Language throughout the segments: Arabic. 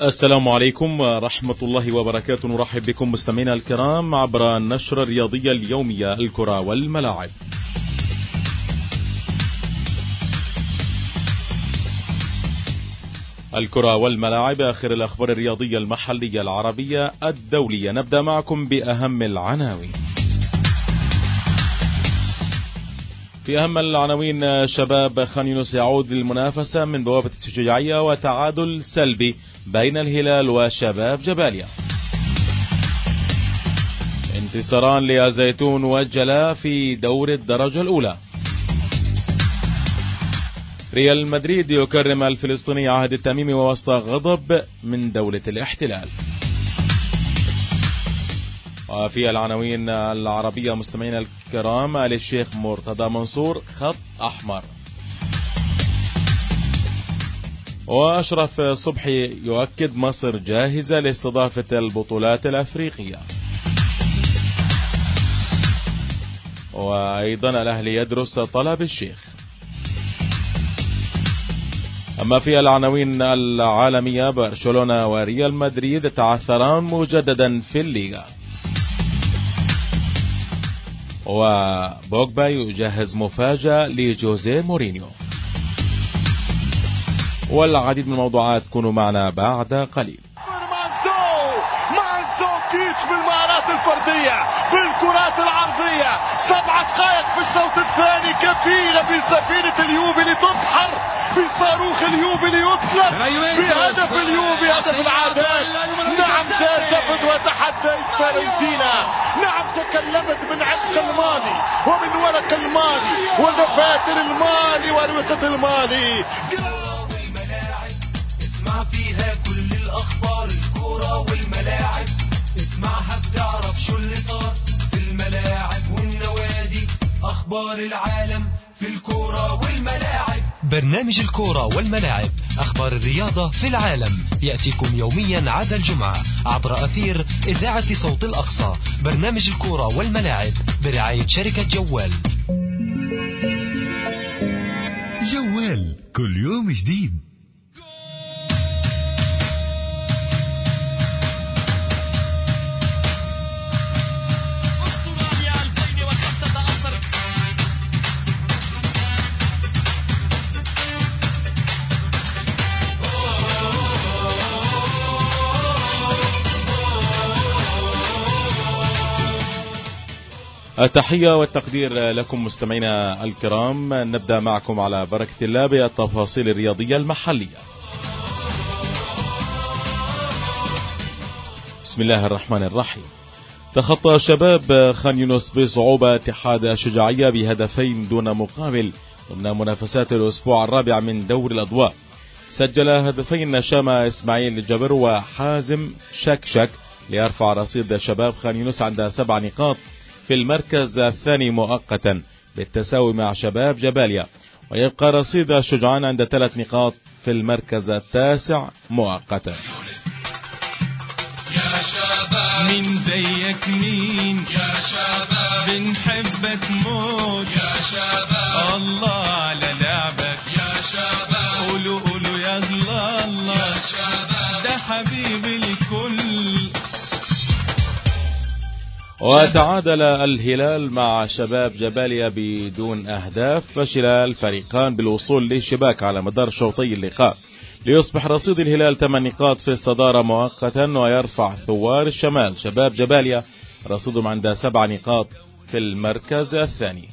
السلام عليكم ورحمة الله وبركاته. نرحب بكم مستمعينا الكرام عبر النشرة الرياضية اليومية الكرة والملاعب. الكرة والملاعب، آخر الأخبار الرياضية المحلية العربية الدولية. نبدأ معكم بأهم العناوين. في أهم العناوين: شباب خان يونس يعود للمنافسة من بوابة الشجاعية، وتعادل سلبي بين الهلال وشباب جباليا. انتصاران للزيتون والجلاء في دور الدرجة الأولى. ريال مدريد يكرم الفلسطيني عهد التميمي ووسط غضب من دولة الاحتلال. وفي العناوين العربية مستمعينا الكرام: آل الشيخ مرتضى منصور خط أحمر. وأشرف صبحي يؤكد مصر جاهزة لاستضافة البطولات الأفريقية. وأيضا الأهلي يدرس طلب الشيخ. أما في العناوين العالمية: برشلونة وريال مدريد تعثران مجددا في الليغا. وبوجبا يجهز مفاجأة لجوزيه مورينيو. والعديد من الموضوعات. كونوا معنا بعد قليل. مانزوكيتش بالمهارات الفردية بالكرات العرضية. 7 دقائق في الشوط الثاني كفيلة بسفينة اليوبي لتبحر، بصاروخ اليوبي ليطلق، بهدف اليوبي هدف العادات. نعم شاركت وتحديت فيورنتينا، نعم تكلمت من عمق الماضي ومن ورق الماضي ودفاتر الماضي وروقة الماضي. اسمع فيها كل الأخبار، الكورة والملاعب، اسمعها بتعرف شو اللي صار في الملاعب والنوادي. أخبار العالم في الكورة والملاعب. برنامج الكورة والملاعب، أخبار الرياضة في العالم، يأتيكم يوميا عدا الجمعة عبر أثير إذاعة صوت الأقصى. برنامج الكورة والملاعب برعاية شركة جوال. جوال كل يوم جديد. التحية والتقدير لكم مستمعينا الكرام. نبدأ معكم على بركة الله بالتفاصيل الرياضية المحلية. بسم الله الرحمن الرحيم. تخطى شباب خان يونس بصعوبة اتحاد الشجاعية بهدفين دون مقابل ضمن منافسات الأسبوع الرابع من دور الأضواء. سجل هدفين شامة إسماعيل الجبر وحازم شكشك ليرفع رصيد شباب خان يونس عند 7 نقاط في المركز الثاني مؤقتا بالتساوي مع شباب جباليا، ويبقى رصيد الشجعان عند 3 نقاط في المركز التاسع مؤقتا. يا شباب مين زيك مين، يا شباب بنحبك موت، يا شباب الله على لعبك، يا شباب قولوا قولوا يا الله يا شباب ده حبيب الكل. وتعادل الهلال مع شباب جباليا بدون أهداف. فشل الفريقان بالوصول للشباك على مدار شوطي اللقاء، ليصبح رصيد الهلال 8 نقاط في الصدارة مؤقتا، ويرفع ثوار الشمال شباب جباليا رصيدهم عند 7 نقاط في المركز الثاني.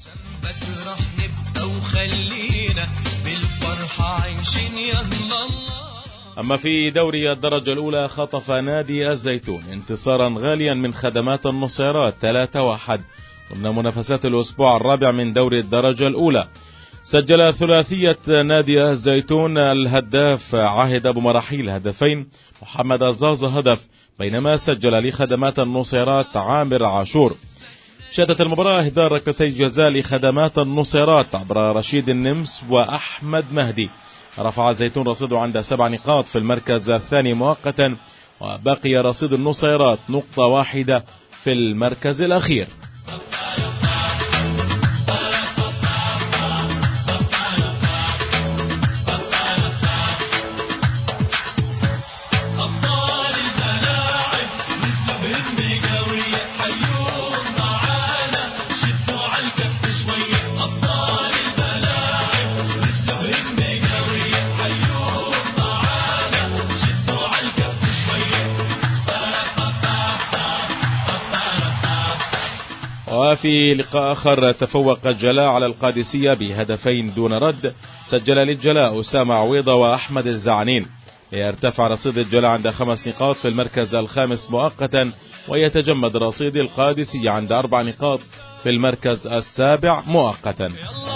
أما في دوري الدرجة الأولى، خطف نادي الزيتون انتصارا غاليا من خدمات النصيرات 3-1 ضمن منافسات الأسبوع الرابع من دوري الدرجة الأولى. سجل ثلاثية نادي الزيتون الهداف عاهد أبو مراحيل هدفين، محمد الزازة هدف، بينما سجل لخدمات النصيرات عامر عاشور. شهدت المباراة إهدار ركلتي جزاء لخدمات النصيرات عبر رشيد النمس وأحمد مهدي. رفع الزيتون رصيده عند 7 نقاط في المركز الثاني مؤقتا، وبقي رصيد النصيرات نقطة واحدة في المركز الأخير. وفي لقاء آخر تفوق الجلاء على القادسية بهدفين دون رد، سجل للجلاء أسامة عويضة وأحمد الزعنين، ليرتفع رصيد الجلاء عند 5 نقاط في المركز الخامس مؤقتا، ويتجمد رصيد القادسية عند 4 نقاط في المركز السابع مؤقتا.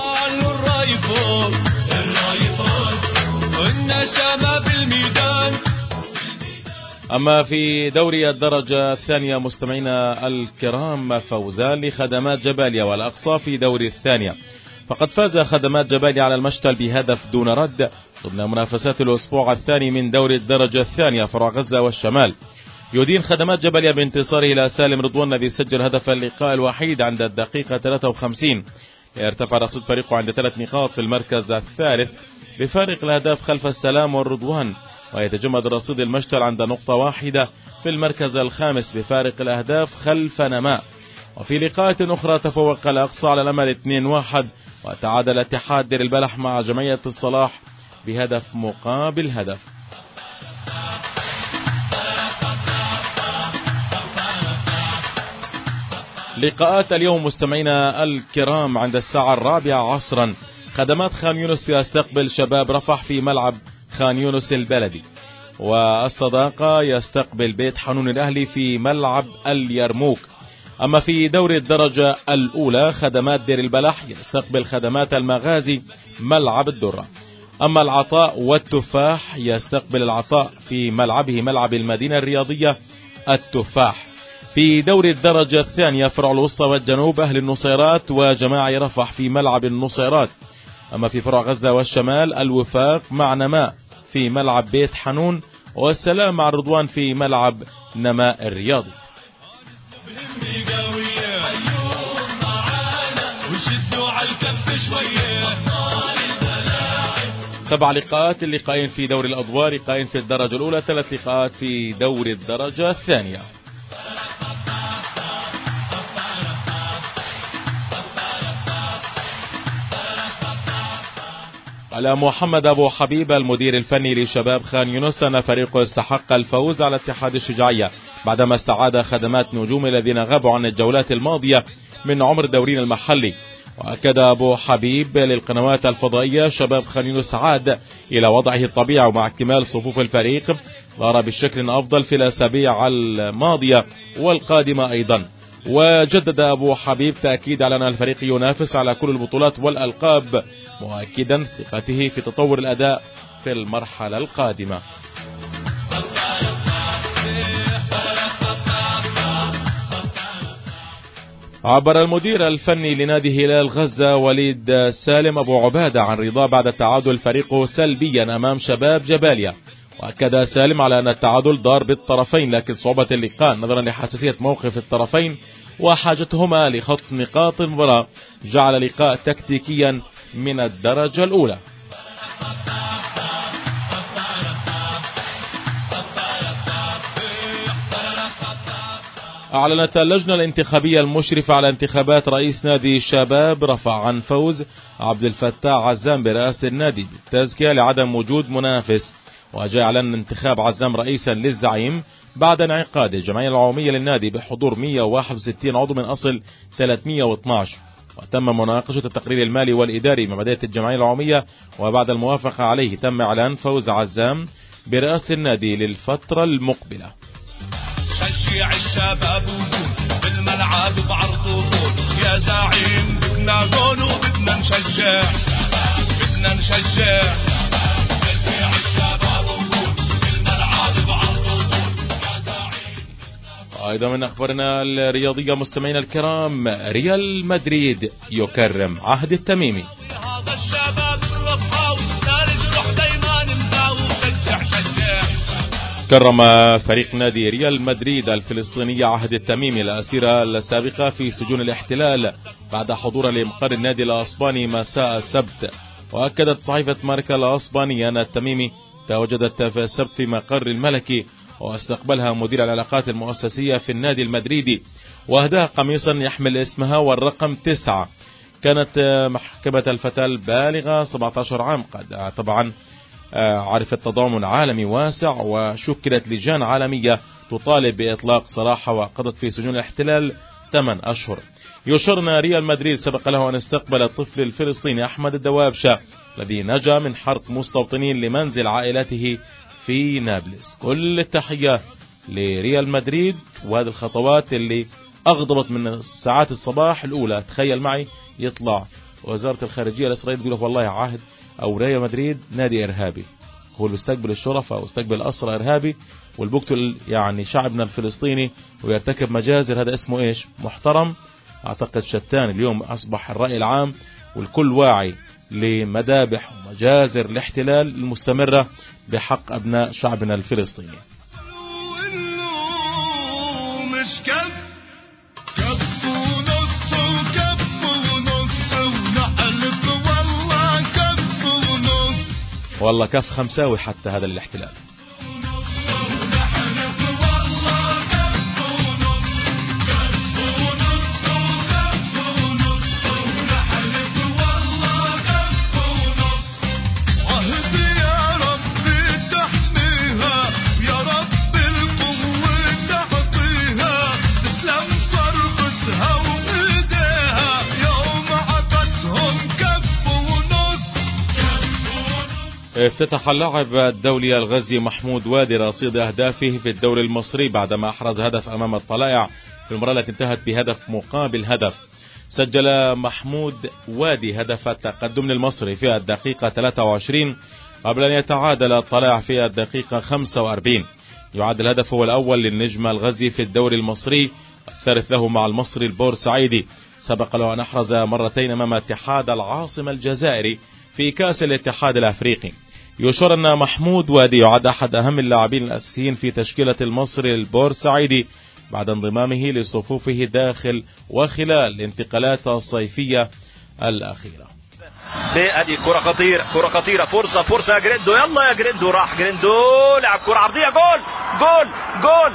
أما في دوري الدرجة الثانية مستمعينا الكرام، فوزان لخدمات جباليا والأقصى في دوري الثانية، فقد فاز خدمات جباليا على المشتل بهدف دون رد ضمن منافسات الأسبوع الثاني من دوري الدرجة الثانية فرع غزة والشمال. يدين خدمات جباليا بانتصاره إلى سالم رضوان الذي سجل هدف اللقاء الوحيد عند الدقيقة 53، يرتفع رصيد فريقه عند 3 نقاط في المركز الثالث بفارق الأهداف خلف السلام والرضوان، ويتجمد رصيد المشتل عند نقطة واحدة في المركز الخامس بفارق الأهداف خلف نماء. وفي لقاءات أخرى تفوق الأقصى على الأمل 2-1، وتعادل اتحاد دير البلح مع جمعية الصلاح بهدف مقابل هدف. لقاءات اليوم مستمعينا الكرام عند الساعة 4 عصرا، خدمات خان يونس يستقبل شباب رفح في ملعب خان يونس البلدي، والصداقة يستقبل بيت حنون الأهلي في ملعب اليرموك. أما في دوري الدرجة الأولى خدمات دير البلح يستقبل خدمات المغازي ملعب الدرة. أما العطاء والتفاح يستقبل العطاء في ملعبه ملعب المدينة الرياضية التفاح. في دوري الدرجة الثانية فرع الوسطى والجنوب أهل النصيرات وجماعي رفح في ملعب النصيرات. أما في فرع غزة والشمال الوفاق مع نماء في ملعب بيت حنون، والسلام مع الرضوان في ملعب نماء الرياضي. سبع لقاءات، اللقاءين في دوري الأدوار، لقاءين في الدرجة الأولى، 3 لقاءات في دوري الدرجة الثانية. على محمد أبو حبيب المدير الفني لشباب خان يونس أن فريقه استحق الفوز على اتحاد الشجاعية بعدما استعاد خدمات نجوم الذين غابوا عن الجولات الماضية من عمر دورين المحلي. وأكد أبو حبيب للقنوات الفضائية شباب خان يونس عاد إلى وضعه الطبيعي، ومع اكتمال صفوف الفريق ظهر بشكل أفضل في الأسابيع الماضية والقادمة أيضا. وجدد أبو حبيب تأكيد على أن الفريق ينافس على كل البطولات والألقاب، مؤكدا ثقته في تطور الأداء في المرحلة القادمة. عبر المدير الفني لنادي هلال غزة وليد سالم أبو عبادة عن رضا بعد تعادل فريقه سلبيا أمام شباب جباليا، وأكد سالم على أن التعادل ضار بالطرفين، لكن صعوبة اللقاء نظرا لحساسية موقف الطرفين وحاجتهما لخطف نقاط المباراة جعل لقاء تكتيكيا من الدرجة الأولى. أعلنت اللجنة الانتخابية المشرفة على انتخابات رئيس نادي شباب رفح عن فوز عبد الفتاح عزام برئاسة النادي بالتزكية لعدم وجود منافس، وجاء اعلان انتخاب عزام رئيسا للزعيم بعد انعقاد الجمعية العمومية للنادي بحضور 161 عضو من أصل 312، وتم مناقشة التقرير المالي والإداري مع بداية الجمعية العمومية، وبعد الموافقة عليه تم إعلان فوز عزام برئاسة النادي للفترة المقبلة. شجع الشباب بالملعب بعرض طول يا زعيم، بدنا جول وبدنا نشجع، بدنا نشجع الشباب بالملعب بعرض طول يا زعيم. أيضا من أخبارنا الرياضية مستمعينا الكرام، ريال مدريد يكرم عهد التميمي. هذا الشباب رفعوا نرجع دايما نباو شجع شجع. كرم فريق نادي ريال مدريد الفلسطيني عهد التميمي الأسيرة السابقة في سجون الاحتلال بعد حضور لمقر النادي الأسباني مساء السبت. وأكدت صحيفة ماركا الأسبانية أن التميمي تواجدت في السبت في مقر الملكي، واستقبلها مدير العلاقات المؤسسية في النادي المدريدي، وأهداها قميصا يحمل اسمها والرقم 9. كانت محكمة الفتاة البالغة 17 عام قد طبعا عرفت تضامن عالمي واسع، وشكلت لجان عالمية تطالب بإطلاق سراحها، وقضت في سجون الاحتلال 8 أشهر. يشرنا ريال مدريد سبق له أن استقبل الطفل الفلسطيني أحمد الدوابشة الذي نجا من حرق مستوطنين لمنزل عائلته في نابلس. كل التحية لريال مدريد، وهذه الخطوات اللي أغضبت من ساعات الصباح الأولى. تخيل معي يطلع وزارة الخارجية الإسرائيلية تقول والله عهد أو ريال مدريد نادي إرهابي، هو اللي بيستقبل الشرفاء واستقبل أسرى إرهابي والبقتل يعني شعبنا الفلسطيني ويرتكب مجازر. هذا اسمه إيش؟ محترم؟ أعتقد شتان. اليوم أصبح الرأي العام والكل واعي لمذابح ومجازر الاحتلال المستمرة بحق أبناء شعبنا الفلسطيني. مش كف ونص وكف ونص ونحلف والله كف ونص، والله كف خمساوي حتى هذا الاحتلال. افتتح اللاعب الدولي الغزي محمود وادي رصيد أهدافه في الدوري المصري بعدما أحرز هدف أمام الطلائع في المباراة التي انتهت بهدف مقابل هدف. سجل محمود وادي هدف التقدم للمصري في الدقيقة 23 قبل أن يتعادل الطلائع في الدقيقة 45. يعد الهدف هو الأول للنجم الغزي في الدوري المصري، الثالث له مع المصري البورسعيدي. سبق له أن أحرز مرتين أمام اتحاد العاصمة الجزائري في كأس الاتحاد الأفريقي. يشار أن محمود وادي يعد أحد أهم اللاعبين الأساسيين في تشكيلة المصري البورسعيدي بعد انضمامه لصفوفه داخل وخلال الانتقالات الصيفية الأخيرة. ادي كرة خطيرة، فرصة يا جريندو، يلا يا جريندو، راح جريندو لعب كرة عرضية، جول جول جول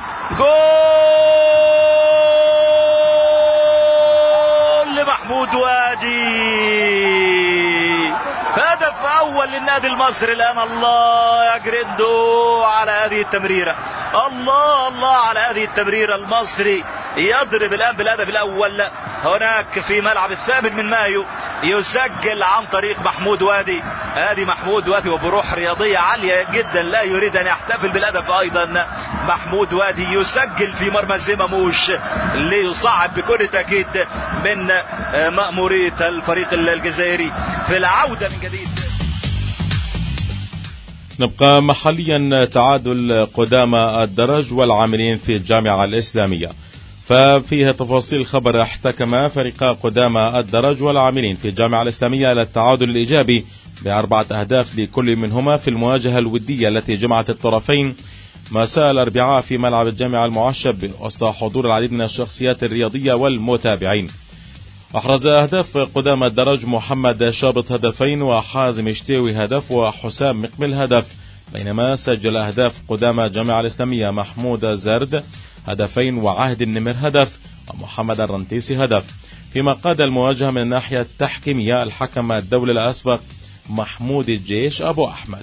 جول لمحمود وادي، هدف أول للنادي المصري الآن. الله يا جريندو على هذه التمريرة، الله على هذه التمريرة. المصري يضرب الآن بالهدف الأول هناك في ملعب 8 من مايو، يسجل عن طريق محمود وادي. هذه محمود وادي وبروح رياضية عالية جدا، لا يريد أن يحتفل بالهدف أيضا. محمود وادي يسجل في مرمى زماموش ليصعب بكل تأكيد من مأمورية الفريق الجزائري في العودة من جديد. نبقى محليا تعادل قدامى الدرج والعاملين في الجامعة الإسلامية، ففيها تفاصيل خبر. احتكم فريقا قدامى الدرج والعاملين في الجامعة الإسلامية على التعادل الإيجابي ب4 أهداف لكل منهما في المواجهة الودية التي جمعت الطرفين مساء الأربعاء في ملعب الجامعة المعشب وسط حضور العديد من الشخصيات الرياضية والمتابعين. أحرز أهداف قدامى الدرج محمد شابط هدفين وحازم اشتيوي هدف وحسام مقبل هدف، بينما سجل أهداف قدامى الجامعة الإسلامية محمود زرد هدفين وعهد النمر هدف ومحمد الرنتيسي هدف. فيما قاد المواجهة من الناحية التحكيمية الحكم الدولي الأسبق محمود الجيش أبو أحمد.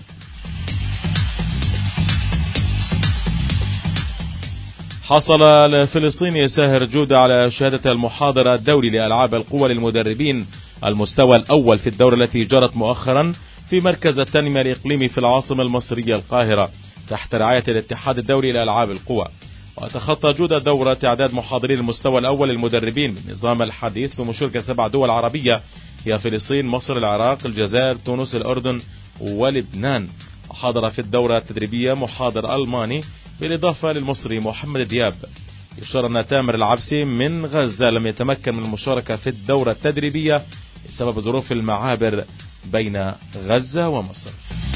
حصل الفلسطيني ساهر جودة على شهادة المحاضر الدولي لألعاب القوى للمدربين المستوى الأول في الدورة التي جرت مؤخرا في مركز التنمية الإقليمي في العاصمة المصرية القاهرة تحت رعاية الاتحاد الدولي لألعاب القوى. وتخطى جودة دورة إعداد محاضرين المستوى الأول للمدربين بالنظام الحديث بمشاركة 7 دول عربية هي فلسطين، مصر، العراق، الجزائر، تونس، الأردن ولبنان. وحاضر في الدورة التدريبية محاضر ألماني بالإضافة للمصري محمد دياب. يشار أن تامر العبسي من غزة لم يتمكن من المشاركة في الدورة التدريبية بسبب ظروف المعابر بين غزة ومصر.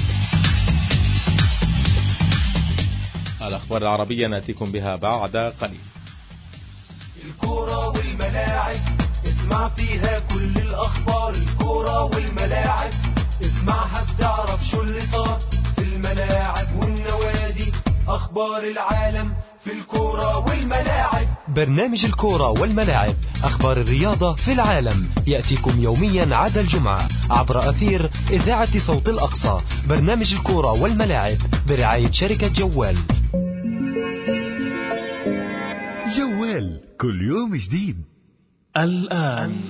الأخبار العربية نأتيكم بها بعد قليل. الكرة والملاعب اسمع فيها كل الأخبار، الكرة والملاعب اسمعها بتعرف شو اللي صار في الملاعب والنوادي، أخبار العالم في الكرة والملاعب. برنامج الكرة والملاعب، أخبار الرياضة في العالم، يأتيكم يوميا عدا الجمعة عبر أثير إذاعة صوت الأقصى. برنامج الكرة والملاعب برعاية شركة جوال. جوال كل يوم جديد. الآن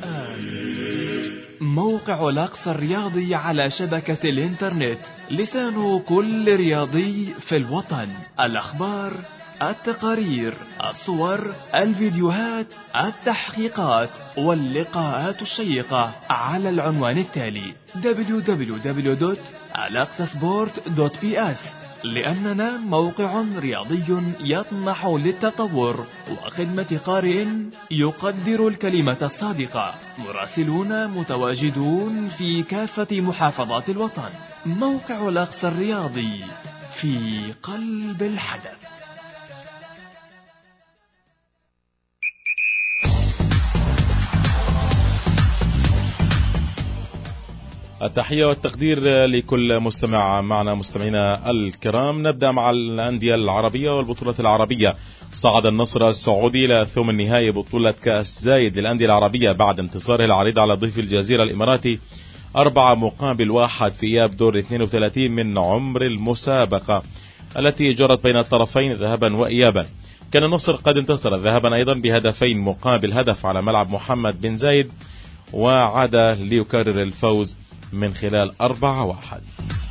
موقع الأقصى الرياضي على شبكة الإنترنت، لسان كل رياضي في الوطن. الأخبار، التقارير، الصور، الفيديوهات، التحقيقات واللقاءات الشيقة على العنوان التالي www.alaqsasport.ps، لأننا موقع رياضي يطمح للتطور وخدمة قارئ يقدر الكلمة الصادقة. مراسلون متواجدون في كافة محافظات الوطن. موقع الأقصى الرياضي في قلب الحدث. التحية والتقدير لكل مستمع معنا مستمعينا الكرام. نبدأ مع الأندية العربية والبطولة العربية. صعد النصر السعودي إلى ثمن نهائي بطولة كأس زايد للأندية العربية بعد انتصاره العريض على ضيف الجزيرة الإماراتي 4-1 في إياب دور 32 من عمر المسابقة التي جرت بين الطرفين ذهابا وإيابا. كان النصر قد انتصر ذهابا أيضا ب2-1 على ملعب محمد بن زايد، وعاد ليكرر الفوز من خلال 4-1.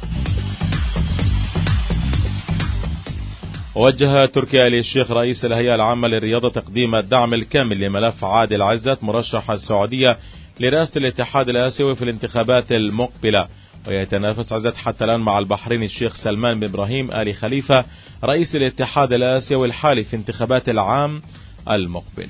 وجه تركي آل الشيخ رئيس الهيئة العامة للرياضة تقديم الدعم الكامل لملف عادل عزت مرشح السعودية لرئاسة الاتحاد الآسيوي في الانتخابات المقبلة. ويتنافس عزت حتى الآن مع البحريني الشيخ سلمان بن إبراهيم آل خليفة رئيس الاتحاد الآسيوي الحالي في انتخابات العام المقبل.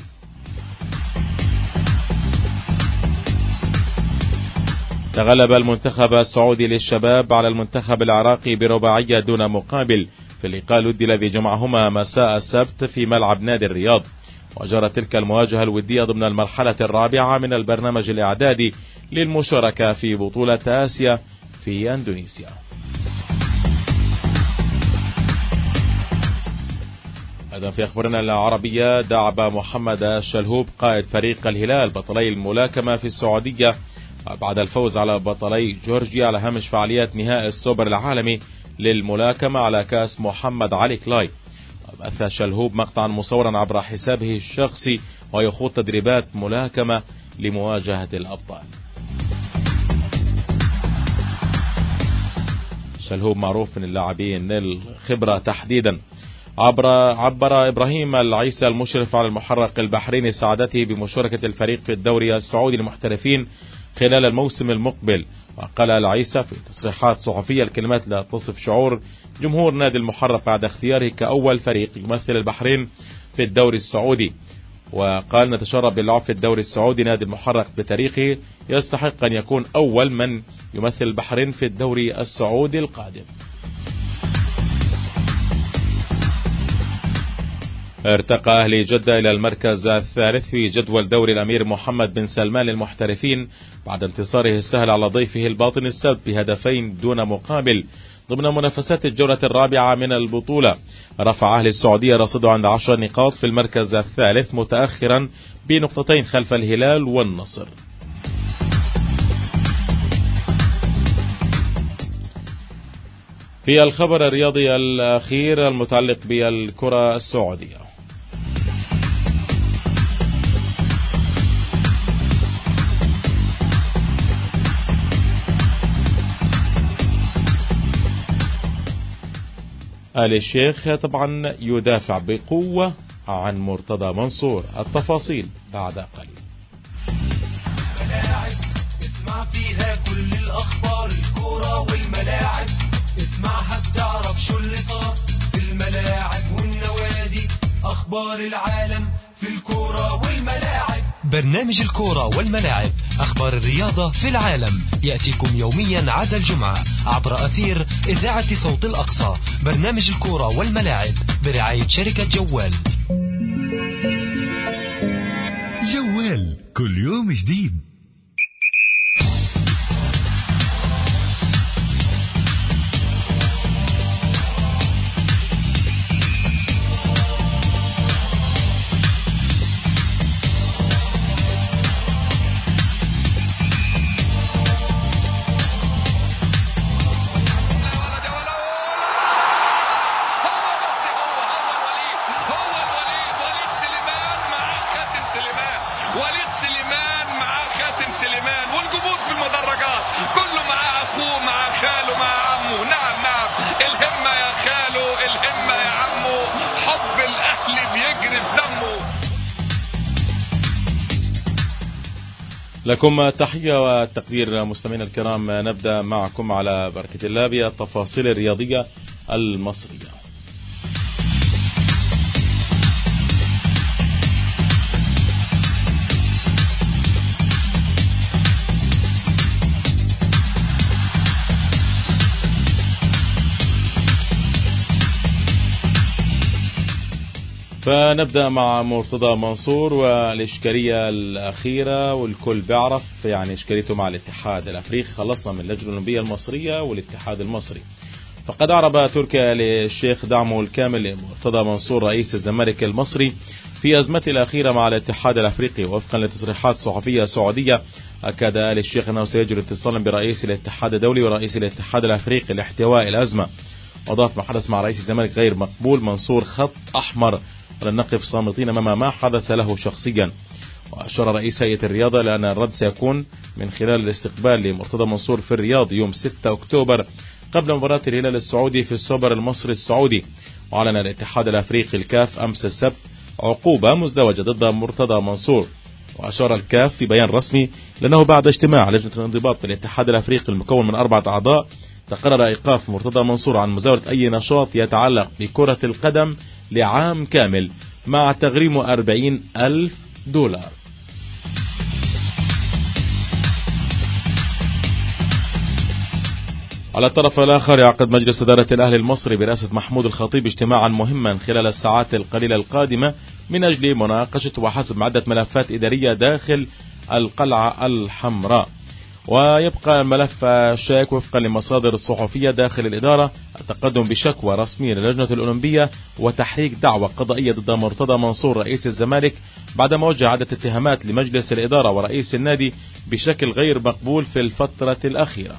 تغلب المنتخب السعودي للشباب على المنتخب العراقي برباعية دون مقابل في اللقاء الودي الذي جمعهما مساء السبت في ملعب نادي الرياض. وجرت تلك المواجهة الودية ضمن المرحلة الرابعة من البرنامج الإعدادي للمشاركة في بطولة آسيا في أندونيسيا. أيضا في أخبارنا العربية، دعب محمد الشلهوب قائد فريق الهلال بطلي الملاكمة في السعودية بعد الفوز على بطلي جورجيا على هامش فعاليات نهائي السوبر العالمي للملاكمة على كأس محمد علي كلاي. أثى شلهوب مقطعا مصورا عبر حسابه الشخصي ويخوض تدريبات ملاكمة لمواجهة الأبطال. شلهوب معروف من اللاعبين الخبرة تحديدا. عبر إبراهيم العيسى المشرف على المحرق البحريني سعادته بمشاركة الفريق في الدوري السعودي للمحترفين خلال الموسم المقبل. وقال العيسى في تصريحات صحفية الكلمات لا تصف شعور جمهور نادي المحرق بعد اختياره كأول فريق يمثل البحرين في الدوري السعودي. وقال: نتشرف باللعب في الدوري السعودي. نادي المحرق بتاريخه يستحق أن يكون أول من يمثل البحرين في الدوري السعودي القادم. ارتقى أهلي جدة إلى المركز الثالث في جدول دوري الأمير محمد بن سلمان للمحترفين بعد انتصاره السهل على ضيفه الباطن السبت بهدفين دون مقابل ضمن منافسات الجولة الرابعة من البطولة. رفع أهلي السعودية رصيده عند 10 نقاط في المركز الثالث متأخرا بنقطتين خلف الهلال والنصر. في الخبر الرياضي الأخير المتعلق بالكرة السعودية، آل الشيخ طبعا يدافع بقوة عن مرتضى منصور. التفاصيل بعد قليل. ملاعب اسمع فيها كل الأخبار، الكورة والملاعب اسمعها بتعرف شو اللي صار في الملاعب والنوادي، أخبار العالم في الكورة والملاعب. برنامج الكورة والملاعب، أخبار الرياضة في العالم، يأتيكم يوميا عدا الجمعة عبر أثير إذاعة صوت الأقصى. برنامج الكورة والملاعب برعاية شركة جوال. جوال كل يوم جديد. وليد لكم تحية وتقدير مستمعينا الكرام. نبدأ معكم على بركة الله بالتفاصيل الرياضية المصرية. فنبدأ مع مرتضى منصور والإشكالية الأخيرة، والكل بيعرف يعني إشكاليته مع الاتحاد الأفريقي. خلصنا من اللجنة الأولمبية المصرية والاتحاد المصري. فقد أعرب تركيا للشيخ دعمه الكامل لمرتضى منصور رئيس الزمالك المصري في أزمته الأخيرة مع الاتحاد الأفريقي. وفقا لتصريحات صحفية سعودية، أكد آل الشيخ أنه سيجري اتصالا برئيس الاتحاد الدولي ورئيس الاتحاد الأفريقي لاحتواء الأزمة. وأضاف: ما حدث مع رئيس الزمالك غير مقبول، منصور خط أحمر، ولن نقف صامتين أمام ما حدث له شخصيا. وأشار رئيس هيئة الرياضة لأن الرد سيكون من خلال الاستقبال لمرتضى منصور في الرياض يوم 6 أكتوبر قبل مباراة الهلال السعودي في السوبر المصري السعودي. وأعلن الاتحاد الأفريقي الكاف أمس السبت عقوبة مزدوجة ضد مرتضى منصور. وأشار الكاف في بيان رسمي لأنه بعد اجتماع لجنة الانضباط في الاتحاد الأفريقي المكون من 4 أعضاء تقرر إيقاف مرتضى منصور عن مزاولة أي نشاط يتعلق بكرة القدم لعام كامل مع تغريمه $40,000. على الطرف الآخر، يعقد مجلس إدارة الأهلي المصري برئاسة محمود الخطيب اجتماعا مهما خلال الساعات القليلة القادمة من أجل مناقشة وحسب عدة ملفات إدارية داخل القلعة الحمراء. ويبقى الملف شائك وفقا لمصادر صحفية داخل الإدارة التقدم بشكوى رسمية للجنة الأولمبية وتحريك دعوة قضائية ضد مرتضى منصور رئيس الزمالك بعدما وجه عدة اتهامات لمجلس الإدارة ورئيس النادي بشكل غير مقبول في الفترة الأخيرة.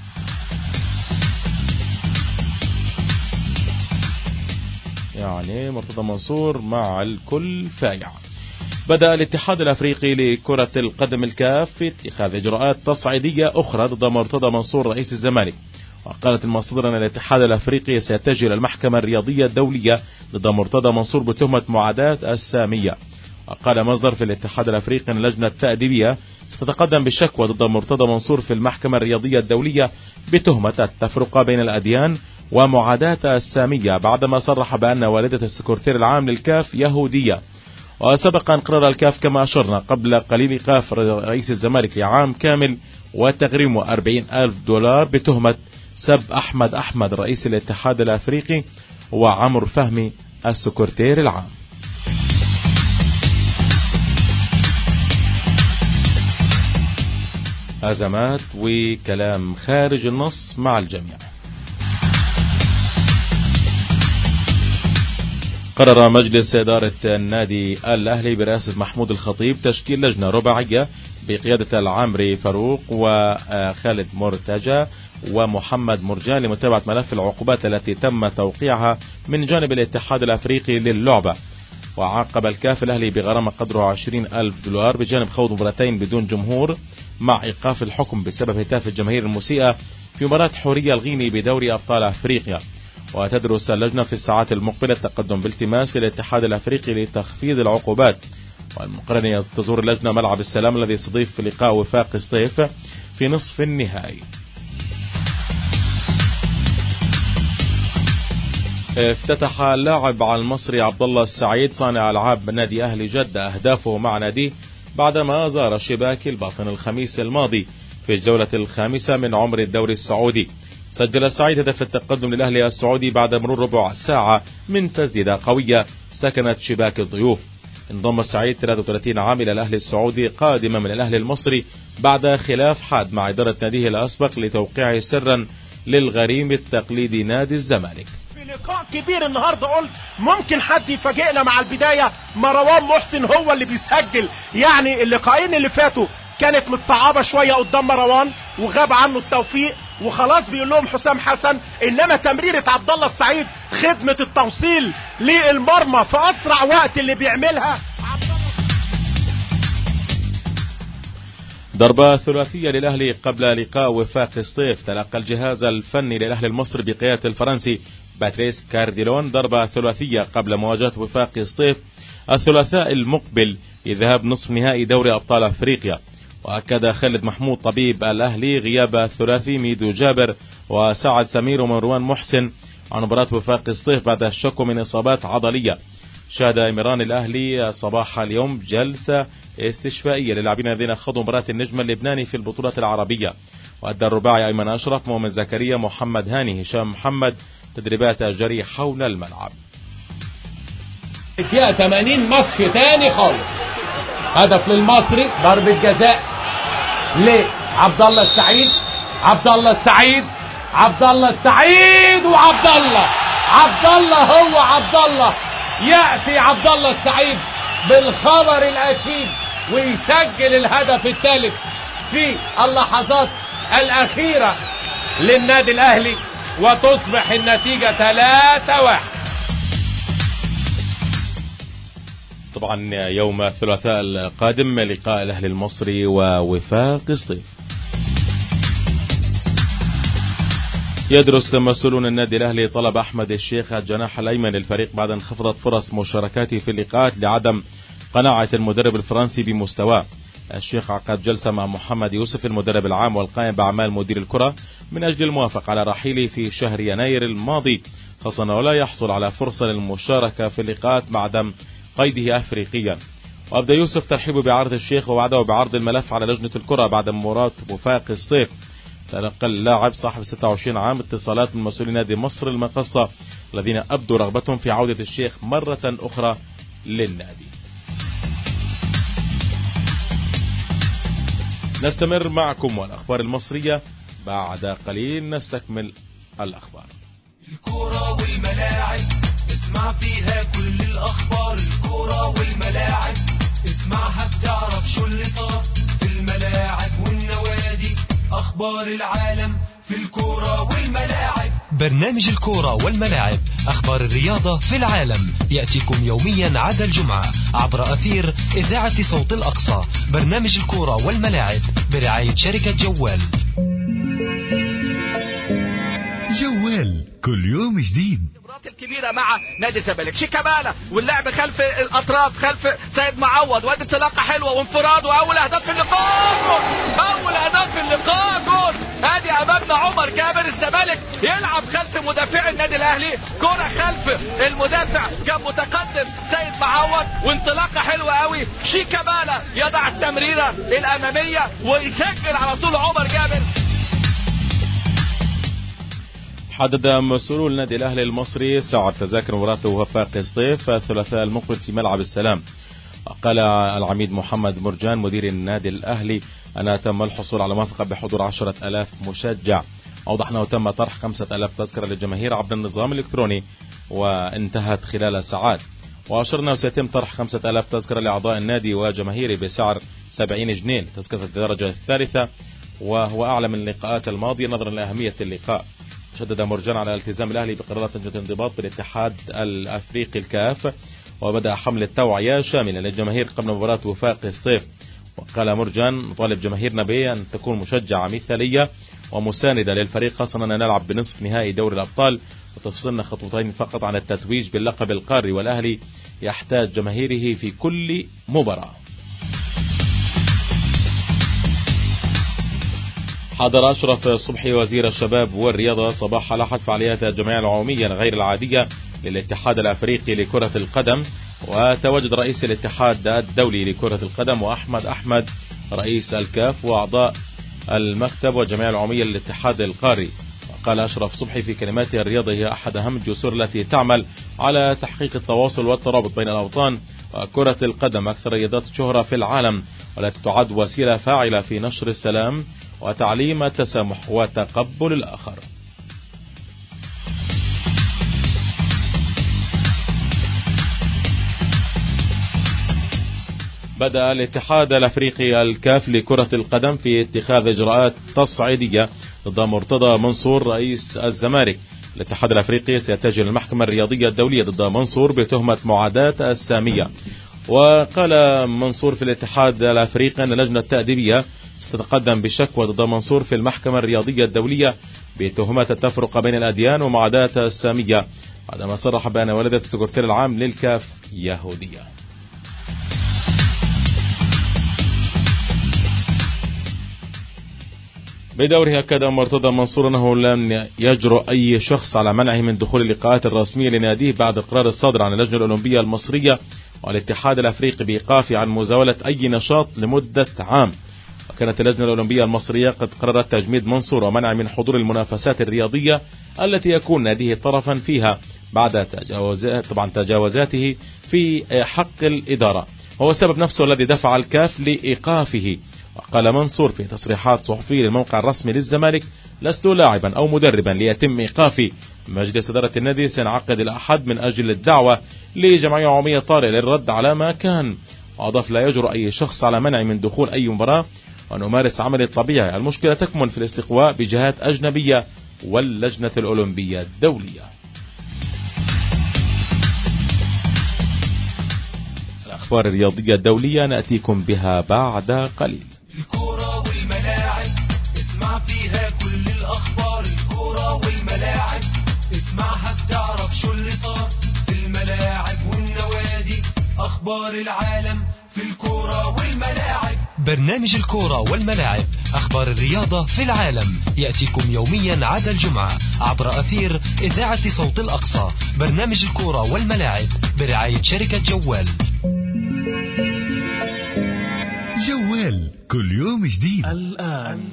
يعني مرتضى منصور مع الكل فايع. بدأ الاتحاد الأفريقي لكرة القدم الكاف في اتخاذ إجراءات تصعيدية أخرى ضد مرتضى منصور رئيس الزمالك. وقالت المصادر أن الاتحاد الأفريقي سيتجه إلى المحكمة الرياضية الدولية ضد مرتضى منصور بتهمة معاداة السامية. وقال مصدر في الاتحاد الأفريقي أن اللجنة التأديبية ستتقدم بشكوى ضد مرتضى منصور في المحكمة الرياضية الدولية بتهمة التفرقة بين الأديان ومعاداة السامية، بعدما صرح بأن والدة السكرتير العام للكاف يهودية. وسبق أن قرر الكاف كما أشرنا قبل قليل إيقاف رئيس الزمالك لعام كامل وتغريمه $40,000 بتهمة سب أحمد رئيس الاتحاد الأفريقي وعمر فهمي السكرتير العام. أزمات وكلام خارج النص مع الجميع. قرر مجلس إدارة النادي الأهلي برئاسة محمود الخطيب تشكيل لجنة رباعية بقيادة العامري فاروق وخالد مرتجى ومحمد مرجان لمتابعة ملف العقوبات التي تم توقيعها من جانب الاتحاد الأفريقي للعبة. وعاقب الكاف الأهلي بغرامة قدره $20,000 بجانب خوض مباراتين بدون جمهور مع إيقاف الحكم بسبب هتاف الجماهير المسيئة في مباراة حورية الغيني بدوري أبطال أفريقيا. وتدرس اللجنة في الساعات المقبلة التقدم بالتماس للاتحاد الأفريقي لتخفيض العقوبات. والمقرن تزور اللجنة ملعب السلام الذي يستضيف في لقاء وفاق سطيف في نصف النهائي. افتتح اللاعب المصري عبد الله السعيد صانع ألعاب نادي أهلي جدة أهدافه مع ناديه بعدما زار شباك الباطن الخميس الماضي في الجولة الخامسة من عمر الدوري السعودي. سجل السعيد هدف التقدم للأهلي السعودي بعد مرور ربع ساعة من تسديدة قوية سكنت شباك الضيوف. انضم السعيد 33 عام إلى الأهلي السعودي قادما من الأهلي المصري بعد خلاف حاد مع إدارة ناديه الأسبق لتوقيعه سرا للغريم التقليدي نادي الزمالك. في لقاء كبير النهارده قلت ممكن حد يفاجئنا مع البداية. مروان محسن هو اللي بيسجل. يعني اللقاءين اللي فاتوا كانت متصعبة شوية قدام مروان وغاب عنه التوفيق وخلاص بيقول لهم حسام حسن. انما تمريرة عبد الله السعيد خدمة التوصيل للمرمى في اسرع وقت اللي بيعملها. ضربة ثلاثية للأهلي قبل لقاء وفاق سطيف. تلقى الجهاز الفني للأهلي المصري بقيادة الفرنسي باتريس كارديلون ضربة ثلاثية قبل مواجهة وفاق سطيف الثلاثاء المقبل لذهاب نصف نهائي دوري أبطال أفريقيا. وأكد خالد محمود طبيب الأهلي غياب الثلاثي ميدو جابر وسعد سمير ومروان محسن عن مباراة وفاق سطيف بعد الشكو من إصابات عضلية. شهد إميران الأهلي صباح اليوم جلسة استشفائية للاعبين الذين خاضوا مباراة النجم اللبناني في البطولة العربية. وأدى الرباعي أيمن أشرف مؤمن زكريا محمد هاني هشام محمد تدريبات جري حول الملعب. الدقيقة 80 ماتش تاني خالص. هدف للمصري، ضربة جزاء لعبد الله السعيد. عبد الله السعيد، عبد الله السعيد، وعبد الله، عبد الله هو عبد الله. يأتي عبد الله السعيد بالخبر الأكيد ويسجل الهدف الثالث في اللحظات الأخيرة للنادي الأهلي، وتصبح النتيجة 3-1. طبعا يوم الثلاثاء القادم لقاء الأهلي المصري ووفاق سطيف. يدرس مسؤولون النادي الأهلي طلب أحمد الشيخ الجناح الأيمن للفريق بعد انخفضت فرص مشاركاته في اللقاءات لعدم قناعة المدرب الفرنسي بمستواه. الشيخ عقد جلسة مع محمد يوسف المدرب العام والقائم بأعمال مدير الكرة من أجل الموافقة على رحيله في شهر يناير الماضي، خاصة أنه لا يحصل على فرصة للمشاركة في اللقاءات مع عدم قيده أفريقيا. وأبدأ يوسف ترحيبه بعرض الشيخ ووعده بعرض الملف على لجنة الكرة بعد مباراة وفاق سطيف. تلقى اللاعب صاحب 26 عام اتصالات من مسؤولي نادي مصر المقصة الذين أبدوا رغبتهم في عودة الشيخ مرة أخرى للنادي. نستمر معكم والأخبار المصرية، بعد قليل نستكمل الأخبار. الكرة والملاعب اسمع فيها كل الأخبار. الكرة والملاعب اسمعها بتعرف شو اللي صار في الملاعب والنوادي. أخبار العالم في الكرة والملاعب. برنامج الكرة والملاعب، أخبار الرياضة في العالم، يأتيكم يوميا عدا الجمعة عبر أثير إذاعة صوت الأقصى. برنامج الكرة والملاعب برعاية شركة جوال. جوال كل يوم جديد. الكبيرة مع نادي الزمالك، شيكابالا واللعب خلف الأطراف خلف سيد معوض، وادي انطلاقة حلوة وانفراد، وأول أهداف في اللقاء جول. أول أهداف في اللقاء جول. ادي أمامنا عمر جابر. الزمالك يلعب خلف مدافع النادي الأهلي، كرة خلف المدافع كان متقدم سيد معوض، وانطلاقة حلوة قوي. شيكابالا يضع التمريرة الأمامية ويسجل على طول عمر جابر. حدد مسؤولو النادي الأهلي المصري سعر تذاكر مباراة وفاق سطيف الثلاثاء المقبل في ملعب السلام. قال العميد محمد مرجان مدير النادي الأهلي أن تم الحصول على موافقة بحضور 10,000 مشجع. أوضح أنه تم طرح 5,000 تذكرة للجماهير عبر النظام الإلكتروني وانتهت خلال ساعات. وأشار أنه سيتم طرح 5,000 تذكرة لأعضاء النادي وجماهيره بسعر 70 جنيه لتذكرة الدرجة الثالثة، وهو أعلى من اللقاءات الماضية نظرا لأهمية اللقاء. شدد مرجان على التزام الأهلي بقرارات لجنة الانضباط بالاتحاد الأفريقي الكاف، وبدأ حملة توعية شاملة للجماهير قبل مباراة وفاق سطيف. وقال مرجان نطالب جماهيرنا بأن تكون مشجعة مثالية ومساندة للفريق، خاصة أننا نلعب بنصف نهائي دوري الأبطال وتفصلنا خطوتين فقط عن التتويج باللقب القاري، والأهلي يحتاج جماهيره في كل مباراة. حضر أشرف صبحي وزير الشباب والرياضة صباح الأحد فعاليات الجمعية العمومية غير العادية للاتحاد الأفريقي لكرة القدم، وتواجد رئيس الاتحاد الدولي لكرة القدم وأحمد أحمد رئيس الكاف وأعضاء المكتب والجمعية العمومية للاتحاد القاري. قال أشرف صبحي في كلماته الرياضة هي أحد أهم الجسور التي تعمل على تحقيق التواصل والترابط بين الأوطان، وكرة القدم أكثر رياضات شهرة في العالم والتي تعد وسيلة فاعلة في نشر السلام وتعليم التسامح وتقبل الآخر. بدأ الاتحاد الأفريقي الكاف لكرة القدم في اتخاذ إجراءات تصعيدية ضد مرتضى منصور رئيس الزمالك. الاتحاد الأفريقي سيتجه للمحكمة الرياضية الدولية ضد منصور بتهمة معاداة السامية. وقال منصور في الاتحاد الأفريقي أن اللجنة التأديبية ستتقدم بشكوى ضد منصور في المحكمة الرياضية الدولية بتهمة التفرقة بين الأديان ومعاداة السامية، بعدما صرح بأن والدة السكرتير العام للكاف يهودية. بدوره أكد مرتضى منصور أنه لن يجرؤ أي شخص على منعه من دخول اللقاءات الرسمية لناديه بعد القرار الصادر عن اللجنة الأولمبية المصرية والاتحاد الأفريقي بإيقاف عن مزاولة أي نشاط لمدة عام. وكانت اللجنة الأولمبية المصرية قد قررت تجميد منصور ومنع من حضور المنافسات الرياضية التي يكون ناديه طرفا فيها بعد تجاوزاته في حق الإدارة، وهو السبب نفسه الذي دفع الكاف لإيقافه. وقال منصور في تصريحات صحفية للموقع الرسمي للزمالك: لست لاعبا أو مدربا ليتم إيقافي. مجلس إدارة النادي سينعقد الأحد من أجل الدعوة لجمعية عمومية طارئة للرد على ما كان. وأضاف: لا يجرؤ أي شخص على منع من دخول أي مباراة ونمارس عمل الطبيعي. المشكلة تكمن في الاستقواء بجهات أجنبية واللجنة الأولمبية الدولية. الأخبار الرياضية الدولية نأتيكم بها بعد قليل. الكورة والملاعب اسمع فيها كل الأخبار. الكورة والملاعب اسمعها بتعرف شو اللي صار في الملاعب والنوادي. أخبار العالم في الكورة والملاعب. برنامج الكورة والملاعب، أخبار الرياضة في العالم، يأتيكم يوميا عدا الجمعة عبر أثير إذاعة صوت الأقصى. برنامج الكورة والملاعب برعاية شركة جوال. جوال كل يوم جديد. الآن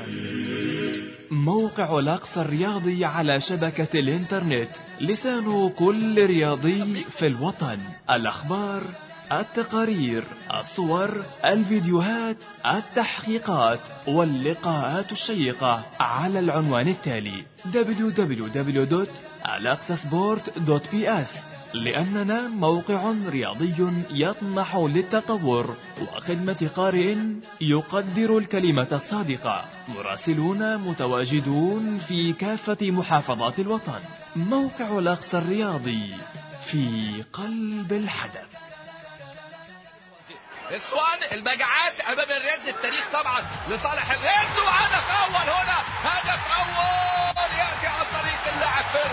موقع الأقصى الرياضي على شبكة الإنترنت، لسان كل رياضي في الوطن. الأخبار، التقارير، الصور، الفيديوهات، التحقيقات واللقاءات الشيقة على العنوان التالي: www.alaqsasport.ps. لأننا موقع رياضي يطمح للتطور وخدمة قارئ يقدر الكلمة الصادقة. مراسلون متواجدون في كافة محافظات الوطن. موقع الأقصى الرياضي في قلب الحدث. اسوان المجاعات امام الرياض. التاريخ طبعا لصالح الرياض، وهدف اول هنا. هدف اول ياتي عن طريق اللاعب فير.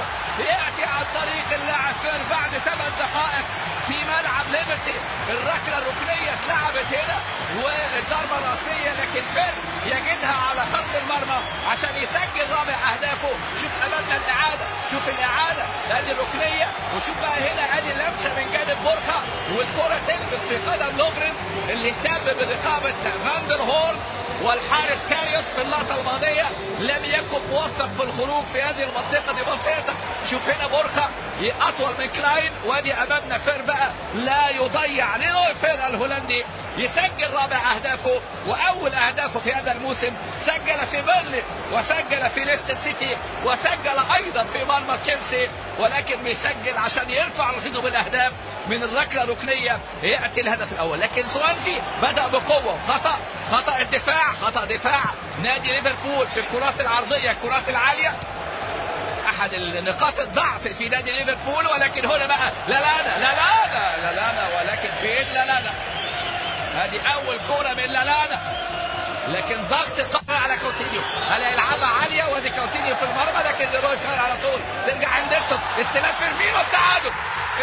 بعد 8 دقائق في ملعب ليبرتي. الركله الركنيه اتلعبت هنا والضربه الراسيه، لكن فير يجدها على خط المرمى عشان يسجل رابع اهدافه. شوف امامنا الاعاده، شوف الاعاده، ادي الركنيه، وشوف بقى هنا ادي اللمسه من جانب بورخا، والكره تلبس في قدم لوغرين اللي اهتم برقابه فاندر هول. والحارس كاريوس في اللقطه الماضيه لم يكن موفق في الخروج في هذه المنطقه، دي منطقه. شوف هنا بورخا اطول من كلاين، وادي امامنا فير بقى لا يضيع فير الهولندي يسجل رابع اهدافه واول اهدافه في هذا الموسم. سجل في بيرلي وسجل في ليستر سيتي وسجل ايضا في مرمى تشيلسي، ولكن بيسجل عشان يرفع رصيده بالاهداف من الركله الركنيه. ياتي الهدف الاول، لكن سوانزي بدا بقوه. خطا الدفاع، خطا دفاع نادي ليفربول في الكرات العرضيه، الكرات العاليه، احد النقاط الضعف في نادي ليفربول. ولكن هنا بقى لالانا ولكن فين لالانا؟ هذه اول كرة من لالانا، لكن ضغط قوي على كوتينيو. هل يلعبها عاليه؟ وادي كوتينيو في المرمى، لكن ليروي فير على طول ترجع عند نيلسون. استلام فيرمينو، التعادل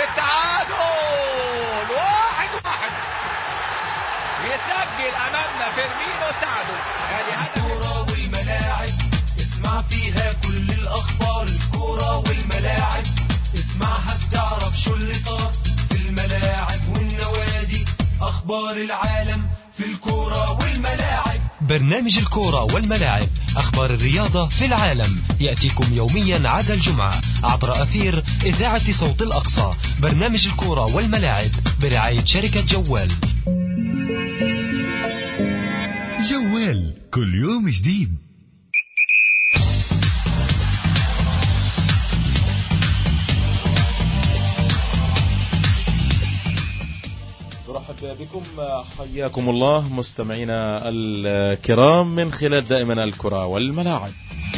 1-1. يسجل امامنا فيرمينو التعادل. هذه الكورة والملاعب اسمع فيها كل الاخبار. الكورة والملاعب اسمعها بتعرف شو اللي صار في الملاعب والنوادي. اخبار العالم في الكورة والملاعب. برنامج الكورة والملاعب، أخبار الرياضة في العالم، يأتيكم يوميا عدا الجمعة عبر أثير إذاعة صوت الأقصى. برنامج الكورة والملاعب برعاية شركة جوال. جوال كل يوم جديد. نرحب بكم، حياكم الله مستمعينا الكرام من خلال دائما الكرة والملاعب.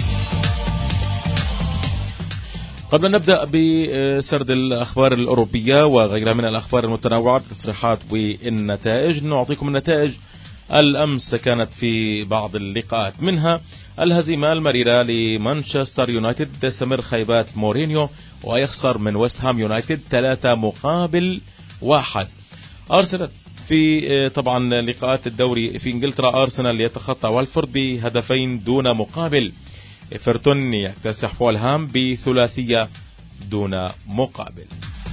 قبل أن نبدأ بسرد الأخبار الأوروبية وغيرها من الأخبار المتنوعة بتصريحات والنتائج، نعطيكم النتائج الأمس كانت في بعض اللقاءات، منها الهزيمة المريرة لمانشستر يونايتد، تستمر خيبات مورينيو ويخسر من ويست هام يونايتد 3-1. أرسنال في طبعا لقاءات الدوري في انجلترا، ارسنال يتخطى والفورد بهدفين دون مقابل. ايفرتون يكتسح فولهام بثلاثية دون مقابل.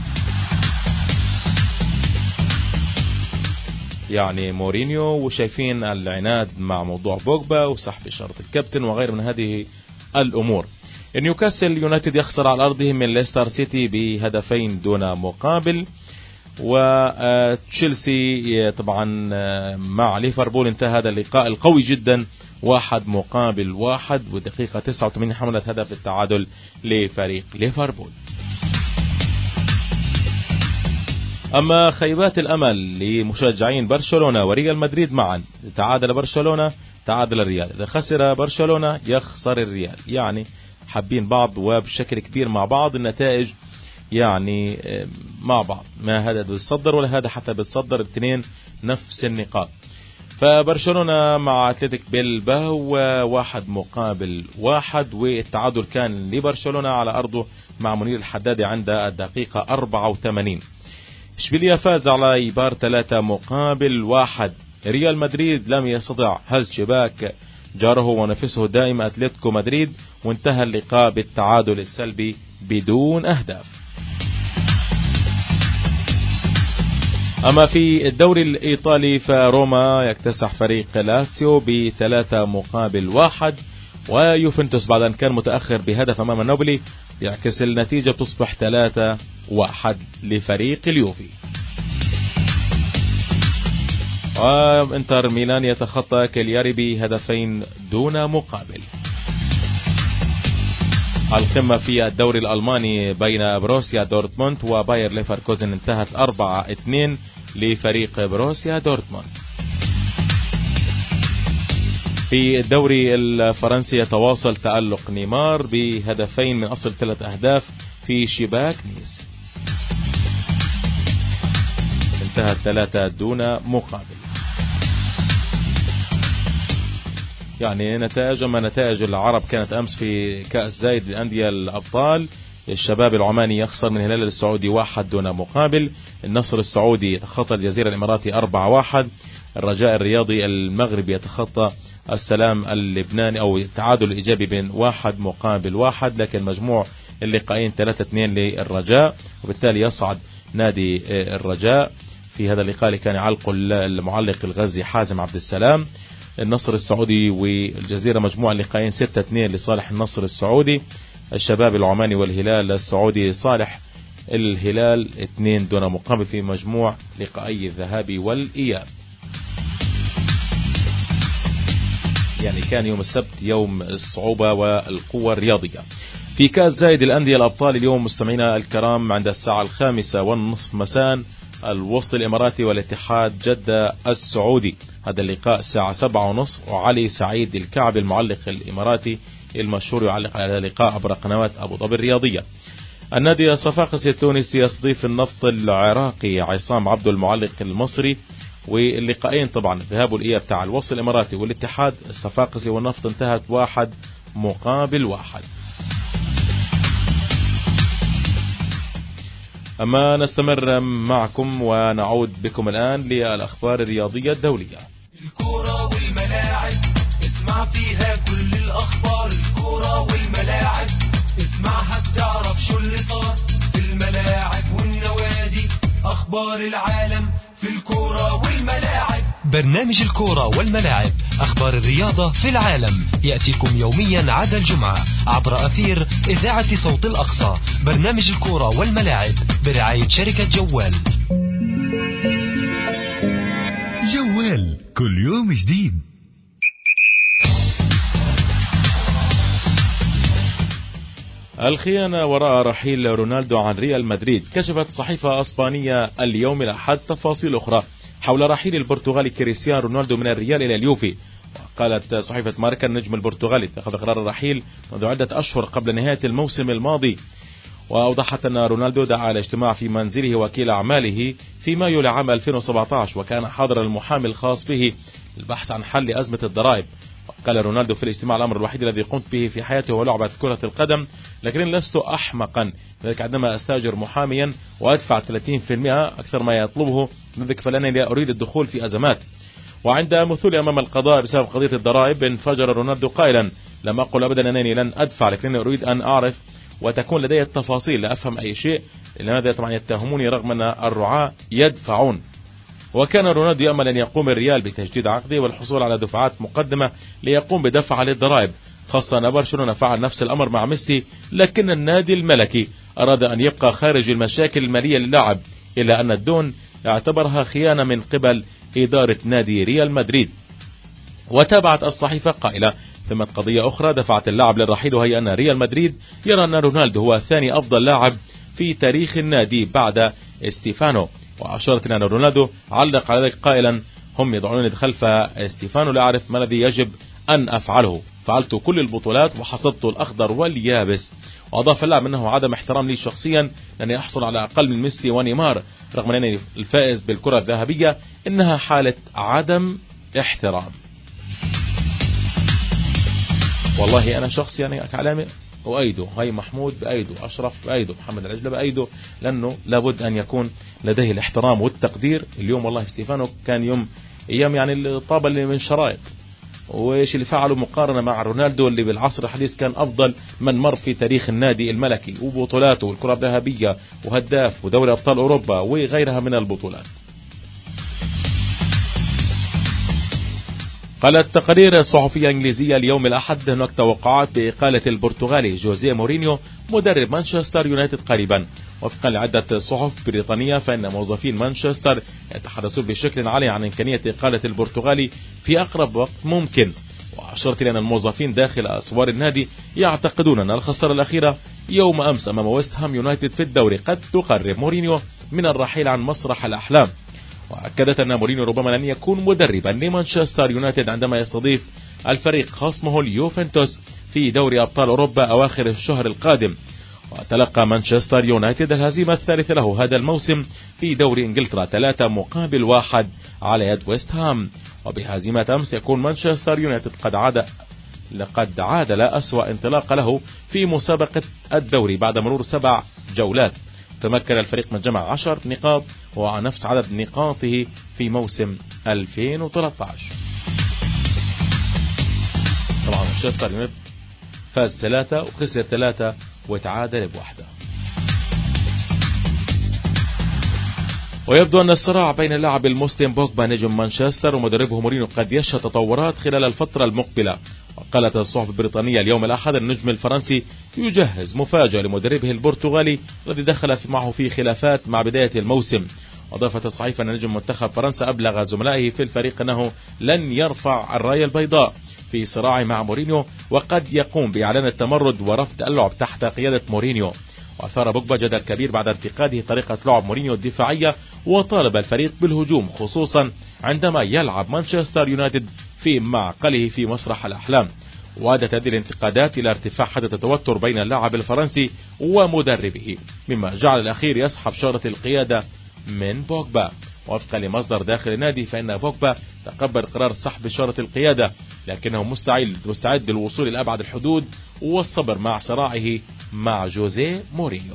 يعني مورينيو وشايفين العناد مع موضوع بوجبا وسحب شرط الكابتن وغير من هذه الأمور. نيوكاسل يونايتد يخسر على أرضه من ليستر سيتي بهدفين دون مقابل. وتشيلسي طبعا مع ليفربول انتهى هذا اللقاء القوي جدا 1-1 ودقيقة 89 حملت هدف التعادل لفريق ليفربول. أما خيبات الأمل لمشجعين برشلونة وريال مدريد معا، تعادل برشلونة تعادل الريال، إذا خسر برشلونة يخسر الريال، يعني حابين بعض وبشكل كبير مع بعض. النتائج يعني مع بعض، ما هذا بيتصدر ولا هذا حتى بيتصدر، الاثنين نفس النقاط. فبرشلونة مع اتلتيك بيلباو 1-1 والتعادل كان لبرشلونة على أرضه مع منير الحدادي عند الدقيقة 84. اشبيليا فاز على ايبار 3-1. ريال مدريد لم يستطع هز شباك جاره ونفسه الدائم اتلتيكو مدريد، وانتهى اللقاء بالتعادل السلبي بدون اهداف. اما في الدوري الايطالي فروما يكتسح فريق لاتسيو ب3-1، ويوفنتوس بعد ان كان متأخر بهدف امام نابولي يعكس النتيجة تصبح 3-1 لفريق اليوفي. وانتر ميلان يتخطى كالياري بهدفين دون مقابل. القمة في الدوري الألماني بين بروسيا دورتموند وباير ليفركوزن انتهت 4-2 لفريق بروسيا دورتموند. في الدوري الفرنسي يتواصل تألق نيمار بهدفين من أصل 3 أهداف في شباك نيس، انتهت 3 دون مقابل. يعني نتائج العرب كانت أمس في كأس زايد للأندية الأبطال. الشباب العماني يخسر من الهلال السعودي 1 دون مقابل. النصر السعودي يتخطى الجزيرة الإماراتي 4-1. الرجاء الرياضي المغربي يتخطى السلام اللبناني أو التعادل الإيجابي بين 1-1، لكن مجموع اللقاءين 3-2 للرجاء، وبالتالي يصعد نادي الرجاء في هذا اللقاء اللي كان يعلقه المعلق الغزي حازم عبد السلام. النصر السعودي والجزيرة مجموع اللقاءين 6-2 لصالح النصر السعودي. الشباب العماني والهلال السعودي صالح الهلال 2 دون مقابل في مجموع لقاءي الذهاب والإياب. يعني كان يوم السبت يوم الصعوبة والقوة الرياضية. في كأس زايد الأندية الأبطال اليوم مستمعينا الكرام عند الساعة 5:30 مساء الوسط الإماراتي والاتحاد جدة السعودي. هذا اللقاء الساعة 7:30، وعلي سعيد الكعب المعلق الإماراتي المشهور يعلق على هذا اللقاء عبر قنوات أبو ظبي الرياضية. النادي الصفاقسي التونسي يستضيف النفط العراقي عصام عبد المعلق المصري. واللقاءين طبعا الذهاب والإياب تاع الوسط الإماراتي والاتحاد الصفاقسي والنفط انتهت 1-1. أما نستمر معكم ونعود بكم الآن للأخبار الرياضية الدولية. الكرة والملاعب اسمع فيها كل الأخبار. الكرة والملاعب اسمعها بتعرف شو اللي صار في الملاعب والنوادي. أخبار العالم في الكرة والملاعب. برنامج الكرة والملاعب، أخبار الرياضة في العالم، يأتيكم يوميا عدا الجمعة عبر أثير إذاعة صوت الأقصى. برنامج الكرة والملاعب برعاية شركة جوال. جوال كل يوم جديد. الخيانة وراء رحيل رونالدو عن ريال مدريد. كشفت صحيفة أسبانية اليوم الأحد تفاصيل أخرى حول رحيل البرتغالي كريستيانو رونالدو من الريال إلى اليوفي. قالت صحيفة ماركا النجم البرتغالي اتخذ قرار الرحيل منذ عدة أشهر قبل نهاية الموسم الماضي. وأوضحت أن رونالدو دعا لاجتماع في منزله وكيل أعماله في مايو لعام 2017، وكان حاضر المحامي الخاص به للبحث عن حل أزمة الضرائب. قال رونالدو في الاجتماع: الأمر الوحيد الذي قمت به في حياتي هو لعبة كرة القدم، لكن لست أحمقا، لذلك عندما أستأجر محاميا وأدفع 30% أكثر ما يطلبه، لذلك فلأنني لا أريد الدخول في أزمات. وعند مثولي أمام القضاء بسبب قضية الضرائب انفجر رونالدو قائلا: لم أقل أبدا أنني لن أدفع، لكنني أريد أن أعرف وتكون لدي التفاصيل، لا أفهم أي شيء، لماذا طبعا يتهموني رغم أن الرعاة يدفعون. وكان رونالدو يأمل أن يقوم الريال بتجديد عقده والحصول على دفعات مقدمة ليقوم بدفع للضرائب، خاصة أن برشلونة فعل نفس الأمر مع ميسي، لكن النادي الملكي أراد أن يبقى خارج المشاكل المالية للاعب، إلا أن الدون اعتبرها خيانة من قبل إدارة نادي ريال مدريد. وتابعت الصحيفة قائلة: ثم قضية أخرى دفعت اللاعب للرحيل، وهي أن ريال مدريد يرى أن رونالدو هو ثاني أفضل لاعب في تاريخ النادي بعد ستيفانو. وأشارت إلى أن رونالدو علق على ذلك قائلا: هم يضعونني خلف ستيفانو، لا أعرف ما الذي يجب أن أفعله، فعلت كل البطولات وحصدت الأخضر واليابس. وأضاف اللاعب أنه عدم احترام لي شخصيا لأني أحصل على أقل من ميسي ونيمار، رغم أنني الفائز بالكرة الذهبية، إنها حالة عدم احترام. والله أنا شخص يعني كعلامة وأيده، هاي محمود بأيده، أشرف بأيده، محمد العجلة بأيده، لأنه لابد أن يكون لديه الاحترام والتقدير. اليوم والله ستيفانو كان يوم أيام يعني الطابة اللي من شرائط، وإيش اللي فعله مقارنة مع رونالدو اللي بالعصر الحديث كان أفضل من مر في تاريخ النادي الملكي، وبطولاته والكرة الذهبية وهداف ودوري أبطال أوروبا وغيرها من البطولات. قالت تقارير صحفية إنجليزية اليوم الأحد هناك توقعات بإقالة البرتغالي جوزيه مورينيو مدرب مانشستر يونايتد قريبا. وفقا لعدة صحف بريطانية فإن موظفين مانشستر يتحدثون بشكل عالي عن إمكانية إقالة البرتغالي في أقرب وقت ممكن. وأشرت إلى أن الموظفين داخل أسوار النادي يعتقدون أن الخسارة الأخيرة يوم أمس أمام ويست هام يونايتد في الدوري قد تقرب مورينيو من الرحيل عن مسرح الأحلام. وأكدت أن مورينيو ربما لن يكون مدربا لمانشستر يونايتد عندما يستضيف الفريق خصمه اليوفنتوس في دوري أبطال أوروبا أواخر الشهر القادم. وتلقى مانشستر يونايتد الهزيمة الثالثة له هذا الموسم في دوري إنجلترا 3-1 على يد ويست هام. وبهزيمة أمس يكون مانشستر يونايتد قد عاد لا أسوأ انطلاق له في مسابقة الدوري بعد مرور 7 جولات. تمكن الفريق من جمع 10 نقاط وهو نفس عدد نقاطه في موسم 2013. طبعا مانشستر يونايتد فاز 3 وخسر 3 وتعادل ب1. ويبدو أن الصراع بين اللاعب المسلم بوجبا نجم مانشستر ومدربه مورينيو قد يشهد تطورات خلال الفترة المقبلة. وقالت الصحف البريطانية اليوم الأحد النجم الفرنسي يجهز مفاجأة لمدربه البرتغالي الذي دخل معه في خلافات مع بداية الموسم. وأضافت الصحيفة أن نجم منتخب فرنسا أبلغ زملائه في الفريق أنه لن يرفع الراية البيضاء في صراعه مع مورينيو، وقد يقوم بإعلان التمرد ورفض اللعب تحت قيادة مورينيو. وأثار بوجبا جدل كبير بعد انتقاده طريقة لعب مورينيو الدفاعية، وطالب الفريق بالهجوم خصوصا عندما يلعب مانشستر يونايتد في معقله في مسرح الأحلام. وأدت هذه الانتقادات إلى ارتفاع حدة التوتر بين اللاعب الفرنسي ومدربه، مما جعل الأخير يسحب شارة القيادة من بوجبا. وفقا لمصدر داخل النادي فإن بوجبا تقبل قرار سحب شارة القيادة، لكنه مستعد للوصول إلى أبعد الحدود والصبر مع صراعه مع جوزيه مورينيو.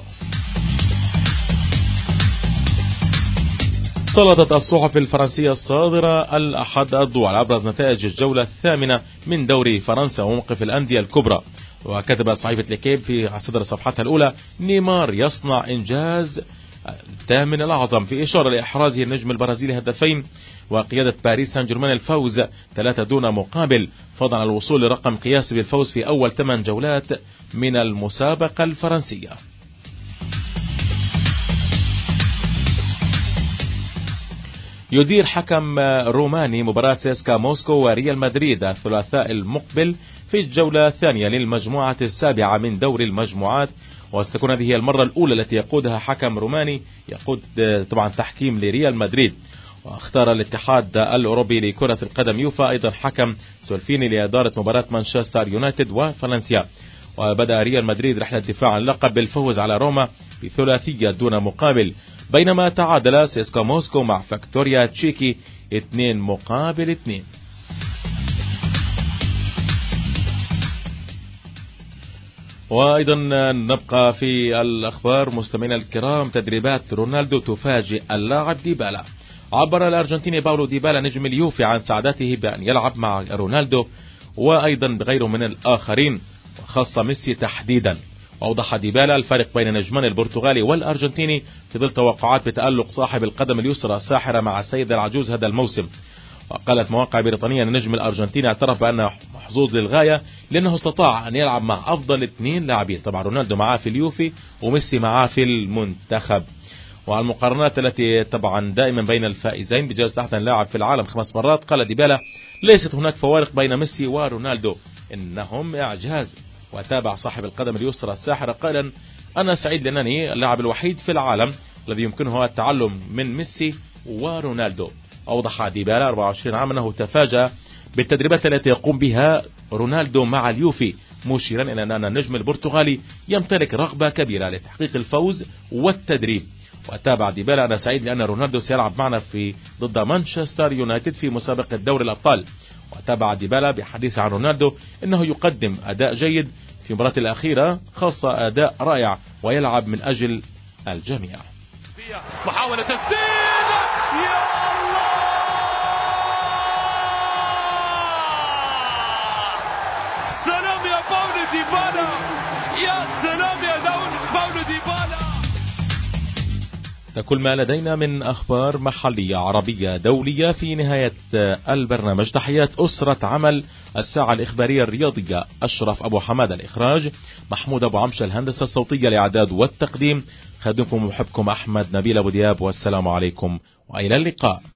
سلطت الصحف الفرنسية الصادرة الأحد الضوء على أبرز نتائج الجولة 8 من دوري فرنسا وموقف الأندية الكبرى. وكتبت صحيفة ليكيب في صدر صفحتها الأولى: نيمار يصنع إنجاز الثامن الأعظم، في إشارة لإحرازه النجم البرازيلي هدفين وقيادة باريس سان جيرمان الفوز 3 دون مقابل، فضلا عن الوصول لرقم قياسي بالفوز في أول 8 جولات من المسابقة الفرنسية. يدير حكم روماني مباراة سيسكا موسكو وريال مدريد الثلاثاء المقبل في الجولة الثانية للمجموعة السابعة من دوري المجموعات، وستكون هذه المرة الأولى التي يقودها حكم روماني يقود طبعا تحكيم لريال مدريد. واختار الاتحاد الأوروبي لكرة القدم يوفا أيضا حكم سولفيني لإدارة مباراة مانشستر يونايتد وفالنسيا. وبدأ ريال مدريد رحلة دفاع عن اللقب بالفوز على روما بثلاثية دون مقابل، بينما تعادل سيسكا موسكو مع فاكتوريا تشيكي 2-2. وأيضا نبقى في الأخبار مستمعينا الكرام. تدريبات رونالدو تفاجئ اللاعب ديبالا. عبر الأرجنتيني باولو ديبالا نجم اليوفي عن سعادته بأن يلعب مع رونالدو وأيضا بغيره من الآخرين وخاصة ميسي تحديدا. وأوضح ديبالا الفارق بين نجمان البرتغالي والأرجنتيني في ظل توقعات بتألق صاحب القدم اليسرى الساحرة مع السيد العجوز هذا الموسم. وقالت مواقع بريطانية أن النجم الأرجنتيني اعترف بأنه محظوظ للغاية لأنه استطاع أن يلعب مع أفضل 2 لاعبين، طبعا رونالدو معاه في اليوفي وميسي معاه في المنتخب. والمقارنات التي طبعا دائما بين الفائزين بجائزة أحسن لاعب في العالم 5 مرات، قال ديبالا ليست هناك فوارق بين ميسي ورونالدو، إنهم إعجاز. وتابع صاحب القدم اليسرى الساحرة قائلا أنا سعيد لأنني اللاعب الوحيد في العالم الذي يمكنه التعلم من ميسي ورونالدو. أوضح ديبالا 24 عام أنه تفاجأ بالتدريبات التي يقوم بها رونالدو مع اليوفي، مشيرا إلى أن النجم البرتغالي يمتلك رغبة كبيرة لتحقيق الفوز والتدريب. وتابع ديبالا أنا سعيد لأن رونالدو سيلعب معنا ضد مانشستر يونايتد في مسابقة دوري الأبطال. وتابع ديبالا بحديث عن رونالدو أنه يقدم أداء جيد في المباراة الأخيرة، خاصة أداء رائع ويلعب من أجل الجميع. محاولة تسديد يا الله، سلام يا باولو ديبالا، يا سلام يا باولو ديبالا. ده كل ما لدينا من أخبار محلية عربية دولية في نهاية البرنامج. تحيات أسرة عمل الساعة الإخبارية الرياضية، أشرف أبو حماد الإخراج، محمود أبو عمشة الهندسة الصوتية الإعداد والتقديم، خادمكم ومحبكم أحمد نبيل أبو دياب، والسلام عليكم وإلى اللقاء.